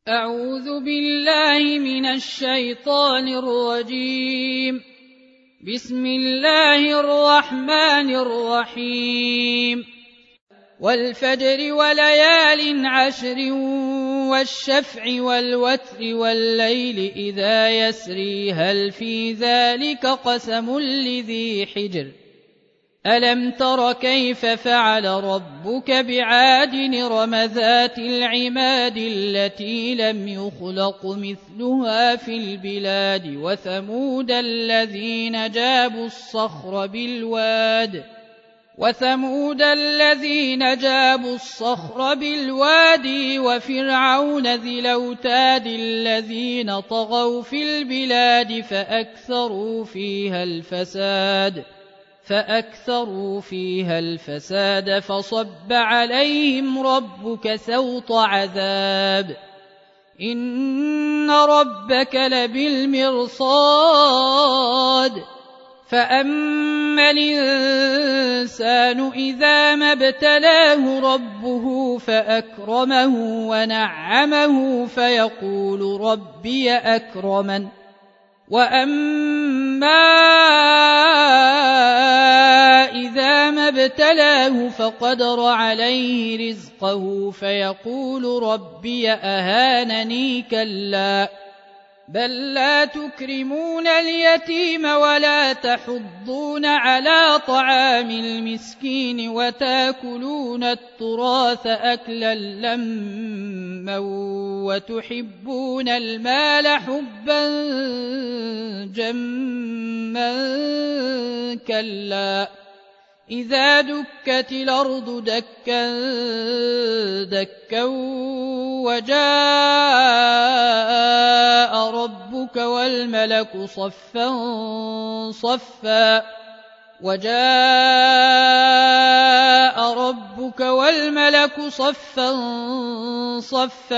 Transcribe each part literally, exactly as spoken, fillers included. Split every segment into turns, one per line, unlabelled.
أعوذ بالله من الشيطان الرجيم. بسم الله الرحمن الرحيم. والفجر وليال عشر والشفع والوتر والليل إذا يسري هل في ذلك قسم لذي حجر ألم تر كيف فعل ربك بعاد إرم ذات العماد التي لم يخلق مثلها في البلاد وثمود الذين جابوا الصخر بالواد وثمود الذين جابوا الصخر بالوادي وفرعون ذي الأوتاد الذين طغوا في البلاد فأكثروا فيها الفساد فأكثروا فيها الفساد فصب عليهم ربك سوط عذاب إن ربك لبالمرصاد فأما الإنسان إذا ما ابتلاه ربه فأكرمه ونعمه فيقول ربي أكرمن وأما إذا ما ابتلاه فقدر عليه رزقه فيقول ربي أهانني كلا بل لا تكرمون اليتيم ولا تحضون على طعام المسكين وتاكلون التراث أكلا لما وتحبون المال حبا جما كلا إذا دكت الأرض دكا دكا وجاء ربك والملك صفا صفا وجاء ربك والملك صفا صفا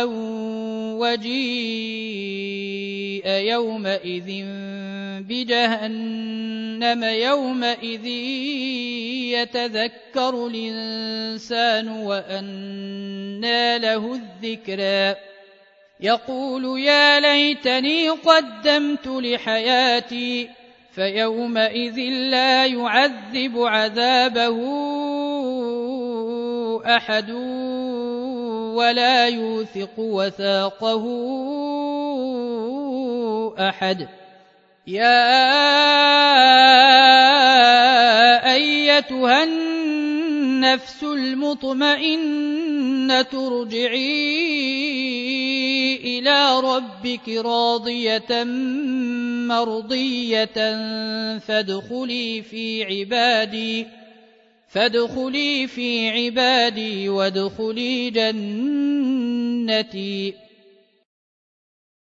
وجيء يومئذ بجهنم يومئذ يتذكر الإنسان وأنى له الذكرى يقول يا ليتني قدمت لحياتي فيومئذ لا يعذب عذابه أحد ولا يوثق وثاقه أحد يا أيتها النفس المطمئنة ارجعي إلى ربك راضية مرضية فادخلي في عبادي فادخلي في عبادي وادخلي جنتي